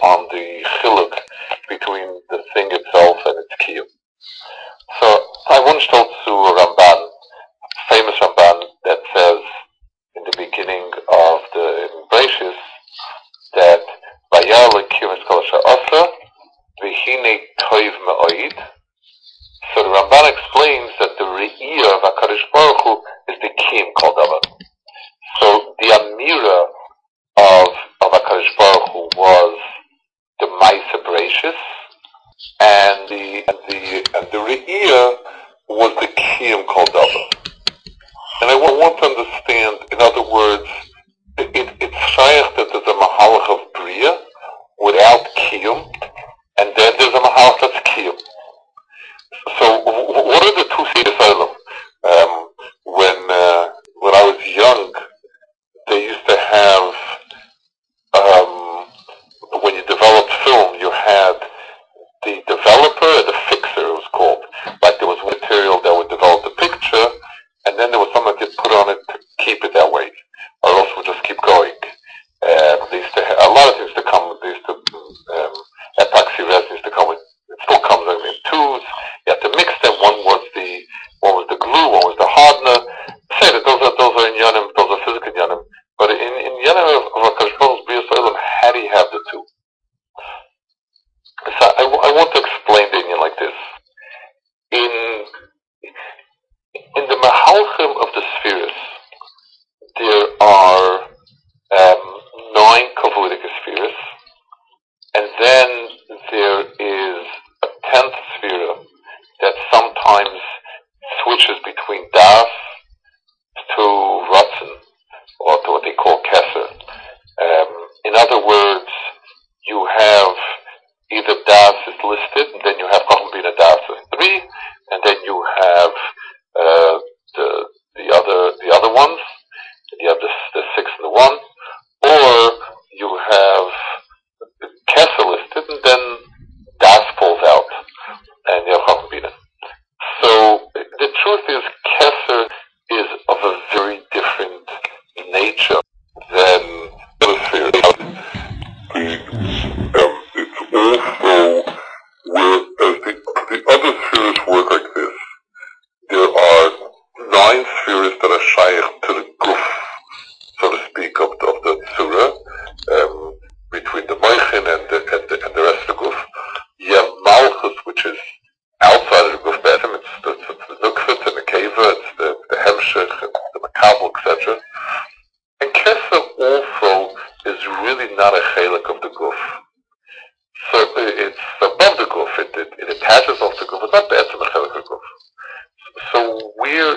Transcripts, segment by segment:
on the chiluk between the thing itself and its kiyum. So I once told to Ramban, famous Ramban, that says in the beginning of the Bereshis that Vayar Elokim es kol asher asa v'hinei toiv me'oid. So the Ramban explains that the re'iyah of HaKadosh Baruch Hu is the kiyum kol davar. So the amira of HaKadosh Baruch Hu was the Ma'aseh Bereshis, and the re'iyah was the kiyum kol davar. And I want to understand, in other words, it's shaykh that there's a mahalach of bria without kiyum, and then there's a mahalach that's kiyum. So what are the two seeds of when I was young, they used to have, when you developed film, you had the developer and the fixer, it was called. Like there was material that would develop the picture, and then there was something that you put on it to keep it that way, or else it would just keep going. They used to have, a lot of things to come. They used to epoxy resin used to come with. It still comes in twos. You have to mix them. One was the glue, one was the hardener. Say that those are in Yanim, those are physical Yanim. But in Yanim of HaKadosh Baruch Hu's Bria So'ilam, how do you have the two? So I want to explain the Indian like this. In the Mahalchim of the spheres, there are 9 Kavudik spheres, and then there is a 10th sphere that sometimes switches between Das to Ratzin, or to what they call Keser. In other words, you have either Das is listed, and then you have Chacham Bina Das is 3, and then you have the other ones, and you have the 6 and the 1, or you have Keser listed, and then Das falls out, and you have Chacham Bina. So the truth is, Keser is of a very different nature than the sphere. It's also where, the other spheres work like this. There are 9 spheres that are shaykh to the guf, so to speak, of the surah, between the moichin and the rest of the guf. You have malchus, which is outside of the guf bedroom. It's the nukfit and the keva, it's the hemshech and the makabel, etc. And Keser also is really not a chelik of the guf. So it's above the guf. It attaches off the guf. It's not bad to the chelik of the guf. So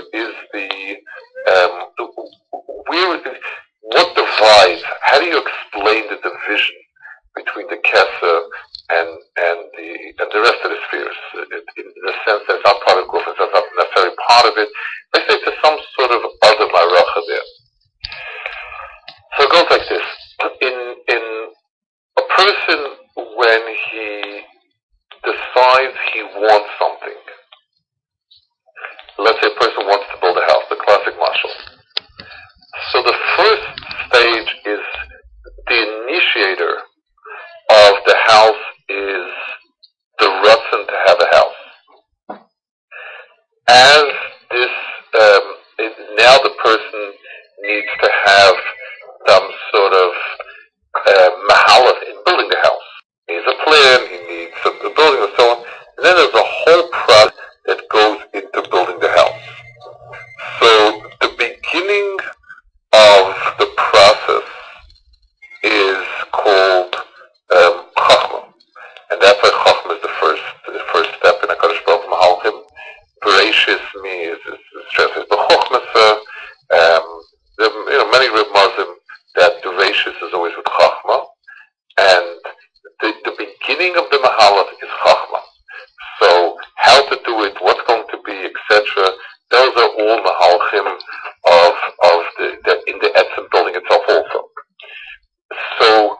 what divides? How do you explain the division between the Keser and the rest of the spheres? In the sense that it's not part of guf, it's not necessarily part of it. Let's say there's some sort of other maracha there. So it goes like this. In a person, when he decides he wants something, let's say a person wants to build a house, the classic mashal. So the first stage is the initiator of the house is the ratzon to have a house. As this, now the person needs to have some sort of mahalach in building the house. He needs a plan, he needs a building and so on. And then there's a whole process that goes into building the house. So the beginning of the process is called chachma, and that's why chachma is the first step in HaKadosh Baruch Hu Mahalchim. Bereshis is translated b'chochmasa. There are many Rebmazim that the Bereshis is always with chachma, and the beginning of the Mahalach is chachma. So how to do it, what's going to be, etc. Those are all Mahalchim of the in the etzem building itself also. So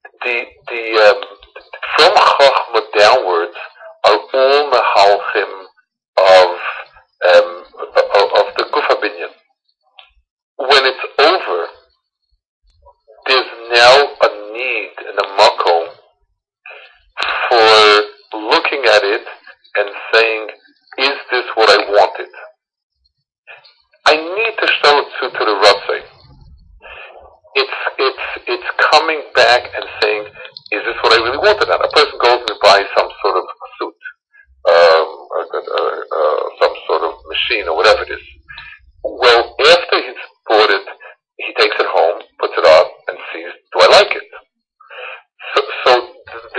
from chachma downwards are all Mahalchim of the guf habinyan. When it's over, there's now a need in a makom at it and saying, is this what I wanted? I need to show it to the Ratzei. It's coming back and saying, is this what I really wanted? A person goes and buys some sort of suit, some sort of machine or whatever it is. Well, after he's bought it, he takes it home, puts it on, and sees, do I like it? So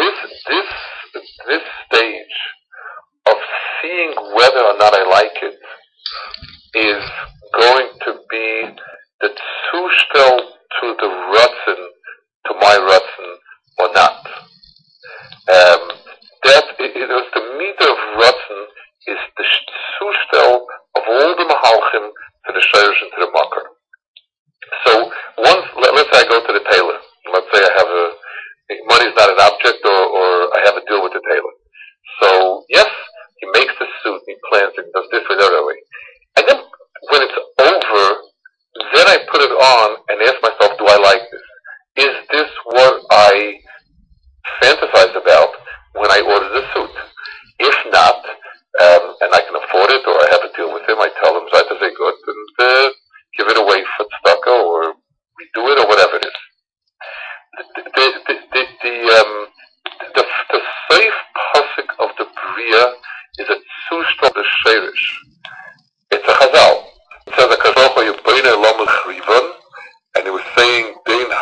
this stage of seeing whether or not I like it is going to be the Zustel to the Ratzin, to my Ratzin, or not. The meter of Ratzin is the Zustel of all the Mahalchim to the Shayrish and to the Makar. So once, let's say I go to the tailor. Let's say I have money is not an object, or I have a deal with the tailor. So yes, he makes the suit, he plans it, does this or that way. And then when it's over, then I put it on and ask myself, do I like this? Is this what I fantasize about when I order the suit? If not, and I can afford it, or I have a deal with him, I tell him, Zayta say good, and give it away for tzedakah, or redo it, or whatever it is. The safe pasuk of the Bria is a Zustel the Sheirish. It's a Chazal. It says, and it was saying,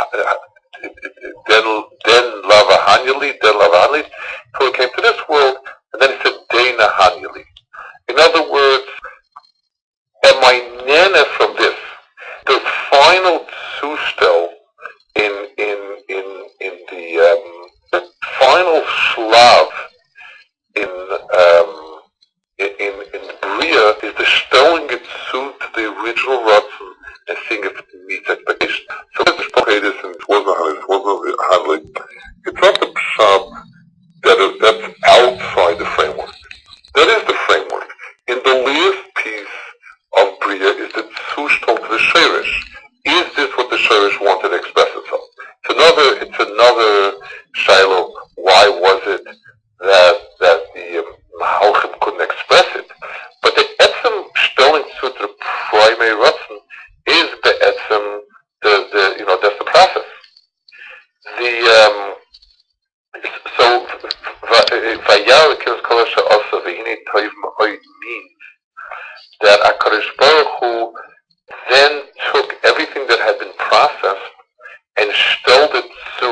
Den lava hanyali, until he came to this world, and then he said, Dena hanyali. In other words, am I nana from this? The final Zustel in the final Shlav in Bria is the stelling it to the original Ratzin and seeing if it meets expectation. So it's this and it wasn't handling. It's not the pshat that's outside the framework. That is the framework. In the last piece of Bria is the Zustel to the Sheirish. Is this what the Sheirish wanted to express itself? It's another Shiloh. Why was it that the Mahalchim couldn't express it? But the Etzem stelling to the primary Ratzin is the Etzem, that's the process. So Vayar Kiras Kolasha also V'hine Toiv Ma'oid means that HaKadosh Baruch Hu then took everything that had been processed and stelled it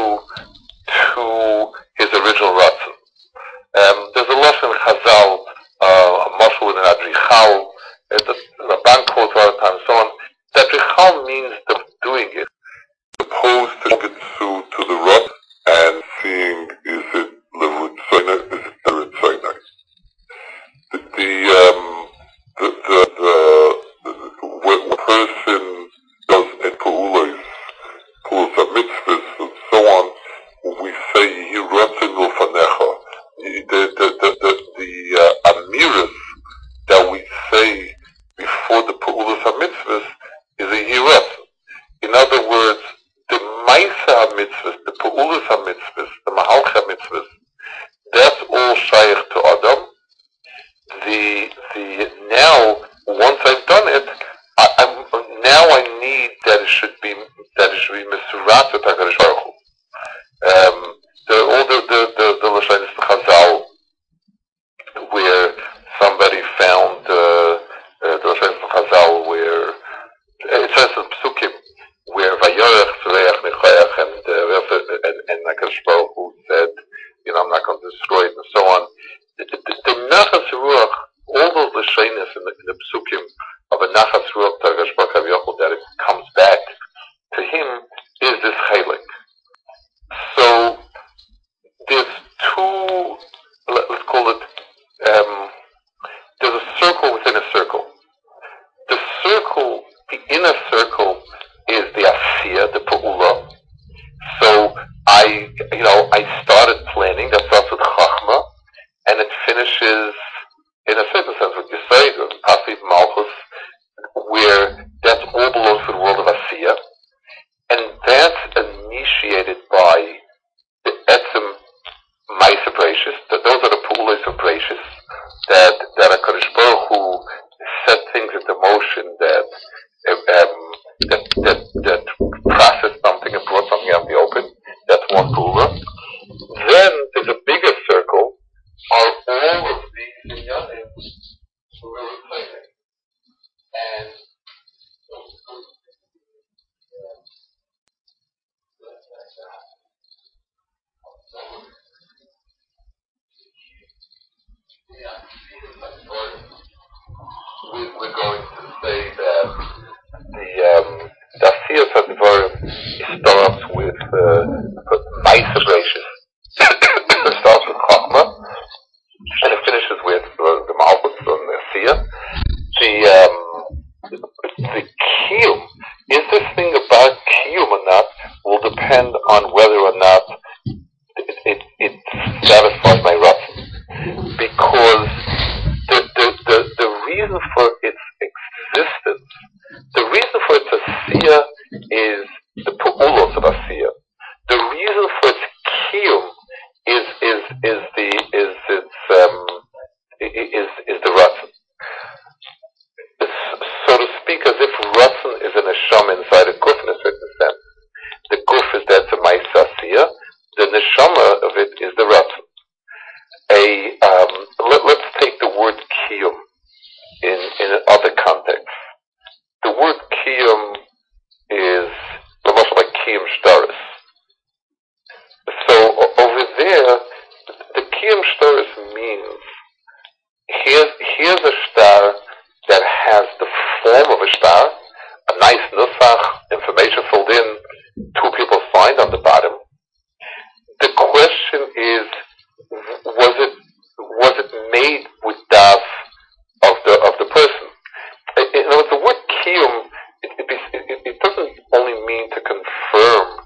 to his original Ratzin. There's a lesson in Chazal, a mashal in an adrichal, the Ramban quotes all the time, and so on. The adrichal means the doing it, opposed to it to the Ratzin and seeing is it Levut Soina, is it Eretz Soina. When a person does in Pu'ulas mitzvahs and so on, we say Yehi Ratzin L'fanecha. The amiras that we say before the Pu'ulas HaMitzvahs is a Yehi Ratzin. In other words, the Maisa HaMitzvahs, the Pu'ulas HaMitzvahs, the Mahalch HaMitzvahs, that's all shaykh to Adam. Now, once I've done it, now I need that it should be Mesurat to HaKadosh Baruch Hu. All the Lashonos Chazal, where somebody found the Lashonos Chazal, where it says in Psukim, where Vayorech Tzurech Nechoyach and HaKadosh Baruch Hu said, I'm not going to destroy it, and so on. The Nachas Ruach, all those Lashonos in the Psukim of a Nachas Ruach Targash Baruch Hu, that it comes back to him, is this Chalik. So there's two, let's call it, there's a circle within a circle. The circle, the inner circle, is the Asiyah, the Pu'ula. So I started planning, that starts with Chachma, and it finishes, in a certain sense, with Yisrael, Pasiv Malchus, where that all belongs to the world of Asiyah, and that's initiated by the Etzem Maisa Breishis. Those are the Pu'ulas of Breishis. Reishis, that HaKadosh Baruch Hu set things into motion, that processed something and brought something out in the open. That's one Pula. Then there's a bigger circle, are all of these inyanim who are replacing. And we're going to say that the Asiyas HaDvarim starts with Ma'aser Reishis. It starts with Chokmah, and it finishes with the Malchus and the Asiyah. The Kiyum, is this thing about Kiyum or not, will depend on whether or not it satisfies my Ratzon. Because the reason for its existence, the reason for its Asiyah is the Pu'ulos of Asiyah. The reason for its Kiyum is the Ratzon. So to speak, as if Ratzon is an Neshama inside a Guf in a certain sense. The Guf is that's a Ma'aser Asiyah. The Neshama of it is the Ratzon. Let's take the word Kiyum in other contexts. The word Kiyum is almost like Kiyum Shtaris. So over there, the Kiyum Shtaris means here's a star that has the form of a star, a nice nusach, information filled in, two people signed on the bottom. The question is, was it made with das of the person? In other words, the word kiyum, it doesn't only mean to confirm,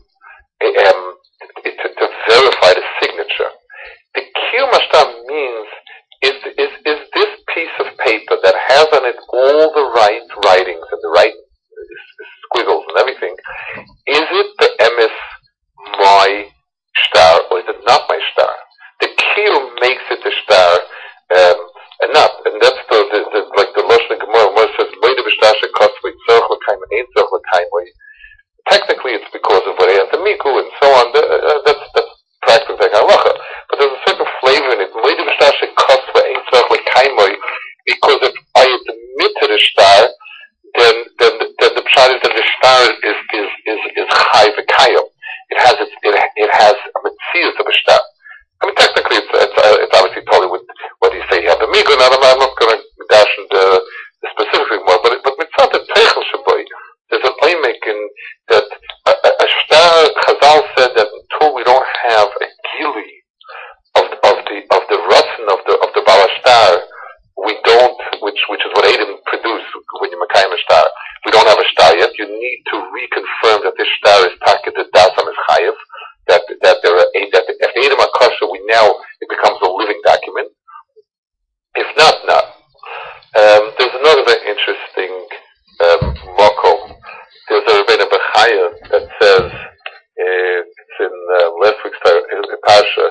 to verify the signature. The kiyum ashtar means is this piece of paper that has on it all the right writings and the right squiggles and everything. Is it the emes my star or is it not my star? The kiyum makes it a star, and not, and that's the like the Lashon Gemara. Gemara says, "Meida b'shtashe kotzvei tzorch l'kaim and ein tzorch l'kaim." Technically, it's because of what the miku and so on. That's practical like halacha, but there's a certain flavor in it. Meida b'shtashe kotzvei ein tzorch l'kaim, because if I admit to the star, then the pshat is that the star is chai v'kayim. It has a metzius of a star. I mean, technically, it's obviously totally with what you say. You have the migu, and I'm not going to dash into the specific more, but mitzvah the teichel shaboy. There's an oimekin that a star. Chazal said that until we don't have a gili of the ratzon of the bala star, we don't, which is what Adam produced when you makayim a star. We don't have a star yet. You need to reconfirm that this star is taket the dasam is chayev. That there are if the Adam Akasha, it becomes a living document. If not. There's another very interesting makom. There's a Rebbeinu Bechaya that says it's in last week's Pasha.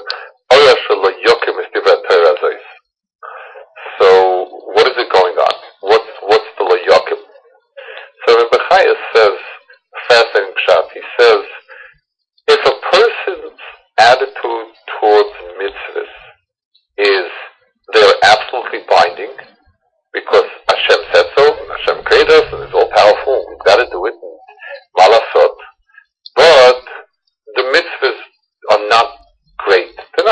So what is it going on? What's the layokim? So Rebbeinu Bechaya says, fascinating pshat. He says, if a person's attitude towards mitzvahs is they're absolutely binding because Hashem said so, and Hashem created us, and it's all powerful, we've got to do it, and malasot. But the mitzvahs are not great.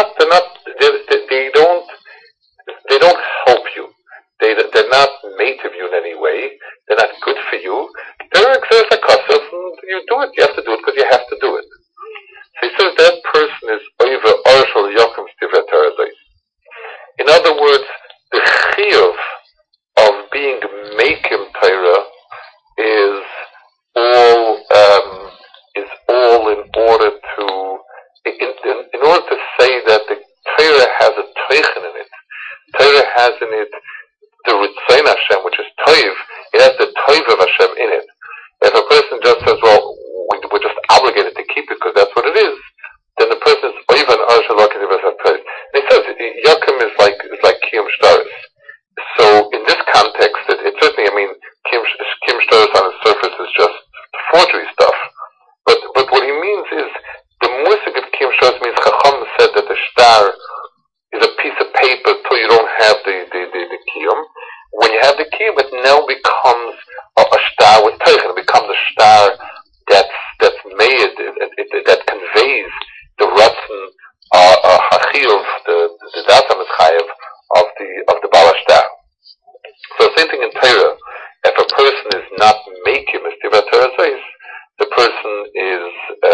They don't help you. They're not native you in any way. They're not good for you. They're exercise cusses, and you do it. You have to do it because you have to do it. So he says that person is over Arshal Yochim Stivra Terazais. In other words, the chiyuv of being Mekim Torah is all in order to say that the Torah has a teichen in it. Torah has in it the Ritzain Hashem, which is Toiv. It has the Toiv of Hashem in it. If a person just says, well, we're just obligated to keep it because that's what it is, then the person is Oivan Arshalokin. And he says Yakim is like star is a piece of paper till you don't have the kiyum. When you have the kiyum, it now becomes a star with teichen. It becomes a star that's made, that conveys the ratzon hachiyuv, the datam is chayiv of the bala star. So same thing in Torah. If a person is not making mitzvah Torah says, the person is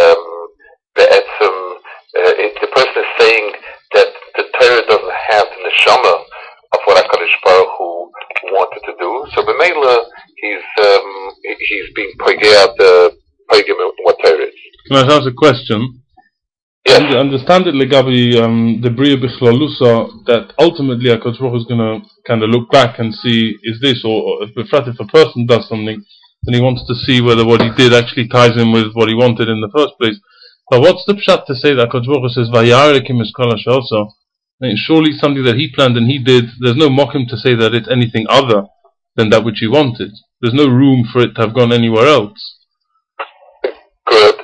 the person is saying that the Torah doesn't have the neshama of what HaKadosh Baruch Hu wanted to do. So b'meila he's being pogea what Torah is. Can I ask a question? Yes. I understand it legabi the Bria Bichlalusa that ultimately HaKadosh Baruch Hu is going to kind of look back and see is this, or if a person does something, then he wants to see whether what he did actually ties in with what he wanted in the first place. But what's the pshat to say that HaKadosh Baruch Hu says Vayarekim es kol ha'shoso? Surely something that he planned and he did. There's no mokim to say that it's anything other than that which he wanted. There's no room for it to have gone anywhere else. Good.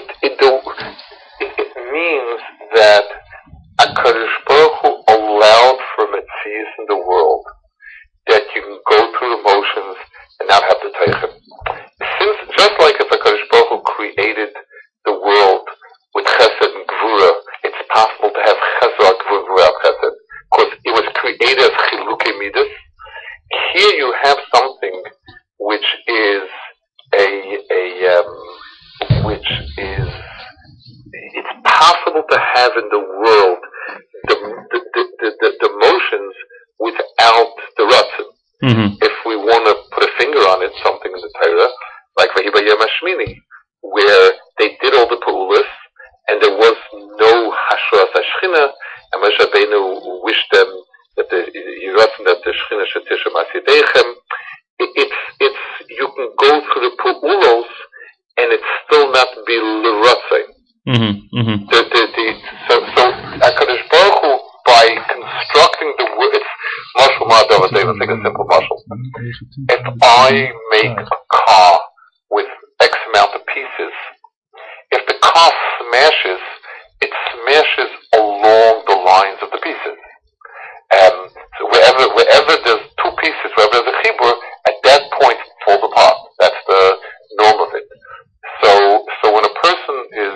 It means that HaKadosh Baruch Hu allowed for mitzvahs in the world that you can go through the motions and not have to teichen. Since just like if HaKadosh Baruch Hu created the world with chesed and gvura, it's possible to have chesed or gvura without chesed, because it was created as chilukei midas. Here you have something which is it's possible to have in the world the motions without the ratzon. Mm-hmm. If we want to put a finger on it, something in the Torah, like Vahibayem Hashmini, where they did all the pa'ulas, and there was no hashras hashchina, and Moshe Rabbeinu wished them that the Yiratzon that the Shechina should tishem asidechem. It's you can go through the pa'ulos and it's still not be l'ratzay. So HaKadosh Baruch Hu, by constructing the word, it's mashal ma'adav. Let's take a simple mashal. If I make a car with X amount of pieces, if the car smashes, it smashes along the lines of the pieces. So wherever there's two pieces, wherever there's a chibur, at that point it falls apart. That's the norm of it. So when a person is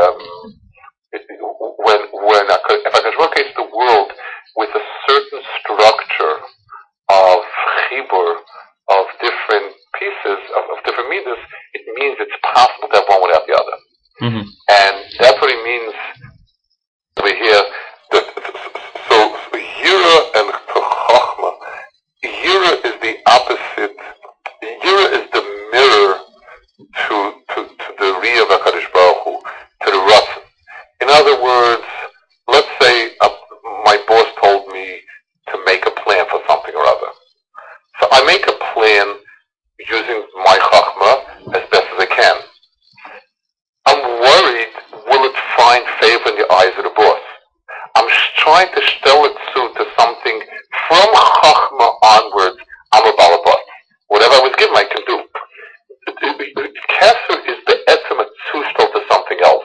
if HaKadosh Baruch Hu creates the world with a certain structure of chibur, of different pieces, of different midas, it means it's possible to have one without the other. Mm-hmm. And that's what he means over here. So Yira and Chachma. Yira is the opposite. Yira is the mirror to the Riyah of HaKadosh Baruch Hu, to the Ratzon. In other words, let's say my boss told me to make a plan for something or other. So I make a plan using my Chachma as best as I can. I'm worried, will it find favor in the eyes of the boss? I'm trying to stel it to something from Chachma onwards. I'm a balabas. Whatever I was given, I can do. Kesser is the etzem zustel to something else.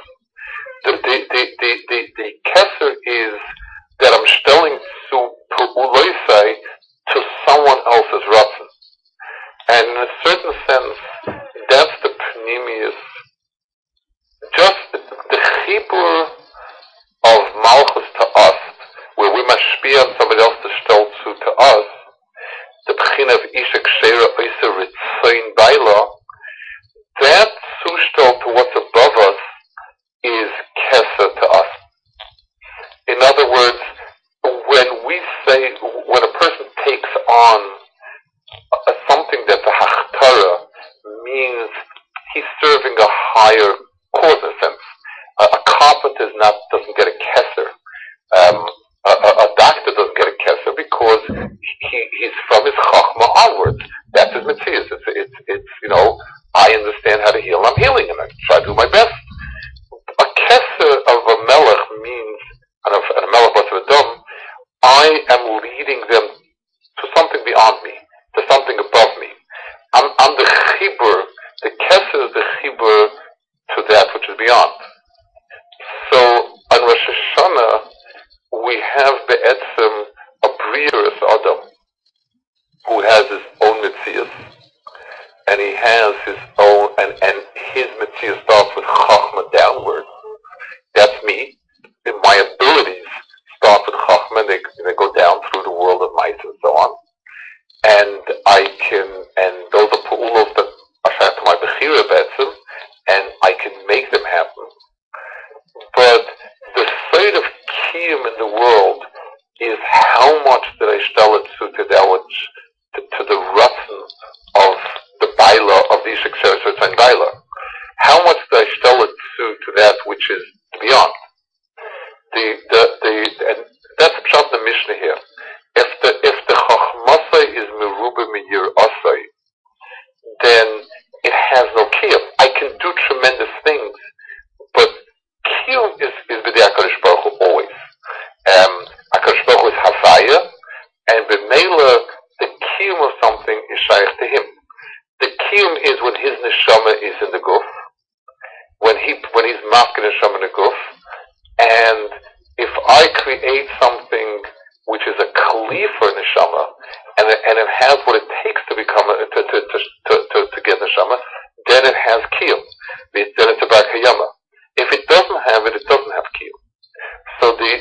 The kesser is that I'm stelling to someone else's ratzon. And in a certain sense, that's the pnimius. Just the chibur of malchus to us, where we mashpia on somebody else to stel to us, the b'china of isha kshera isa ritzayin baila, that sustel to what's above us is kesa to us. In other words, when a person takes on something that's a hachtara, means he's serving a higher cause in a sense. A carpenter doesn't get a kesser. A doctor doesn't get a kesser because he's from his chachma onwards. That's his mitzvahs. It's I understand how to heal. I'm healing, and I try to do my best. A kesser of a melech means, and a melech was a dom, I am leading them to something beyond me, to something above me. I'm the chibur. The kesser is the chibur to that which is beyond. So on Rosh Hashanah, have be'etzem a brierus Adam who has his own Metzias, and he has his own, and his Metzias starts with Chachma downward. That's me. And my abilities start with Chachma, and they go down through the world of mice and so on. And those are Pa'ulos that are shaykh to my Bechira Be'etzem, and I can make them happen. But the side of Kiyum in the world is how much did I stell it to the Ratzon of the Baila of the Ishak Seres and Baila. How much did I stell it to that which is beyond? And that's Pshat the Mishnah here. If the Chachmasai is Merubah Meir Asai, then it has no Kiyum. I can do tremendous things, but Kiyum is B'dei HaKadosh Baruch Hu always. HaKadosh Baruch Hu is Havaya, and B'meila, the Kiyum of something is shaykh to him. The Kiyum is when his neshama is in the guf, when he's mafka neshama in the guf, and if I create something which is a kli for neshama, and it has what it takes to become to get neshama, then it has kiyum. Then it's a bar kayama. If it doesn't have it, it doesn't have kiyum. So the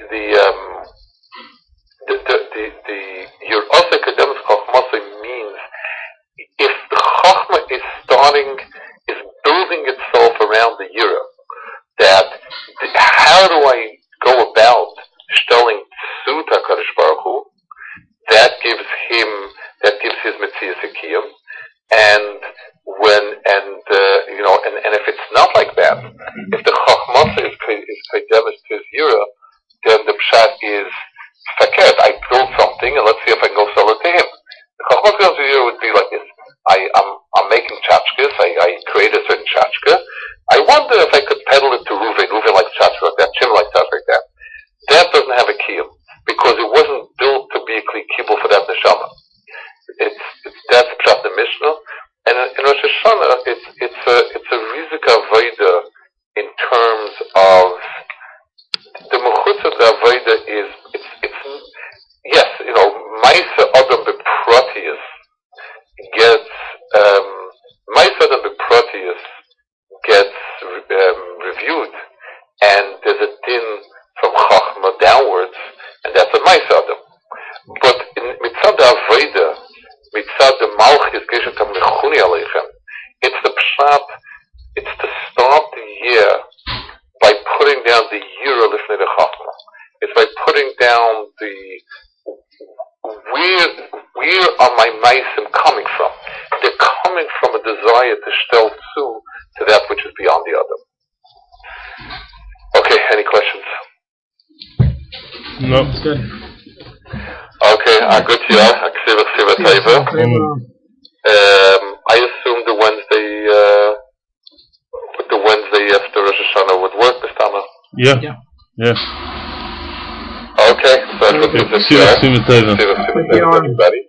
your osek kademus chachmasai means if the chachma is building itself around the yira, that how do I go about stelling Tzut HaKadosh Baruch Hu, that gives his Metzias Kiyum, and if it's not like that, if the Chachmasa is Kedemus to his Yira, then the Pshat is Faket. I build something and let's see if I can go sell it to him. The Chachmasa to his Yira would be like this. I'm making tchotchkes, I create a certain tchotchke. I wonder if I could peddle it to Reuven. Reuven likes tchotchke like that, Shimon likes tchotchke like that. That doesn't have a kiyum because it wasn't built to be a kli kibul for that neshama. That's pshat the Mishnah, and in Rosh Hashanah it's a rizika avoda in terms of the mechutz of the avoda is it's yes, Maisa Adam Beprotius gets Maisa Adam Beprotius gets reviewed, and there's a din from Chachma downwards, and that's a Maisa Adam. But in Mitzad Avoda, Mitzad the Malchus Geshem Tam Mechuni Aleichem, it's the Pshat, it's to start the year by putting down the Yira Lifnei the Chachma. It's by putting down where are my Maisim coming from? They're coming from a desire to stel to that which is beyond the other. Okay, any questions? No. It's good. Okay, good year. I assume the Wednesday after Rosh Hashanah would work, Mr. Tama? Yeah. Okay, so that's what this is. Everybody.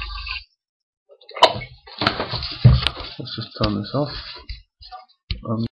Let's just turn this off.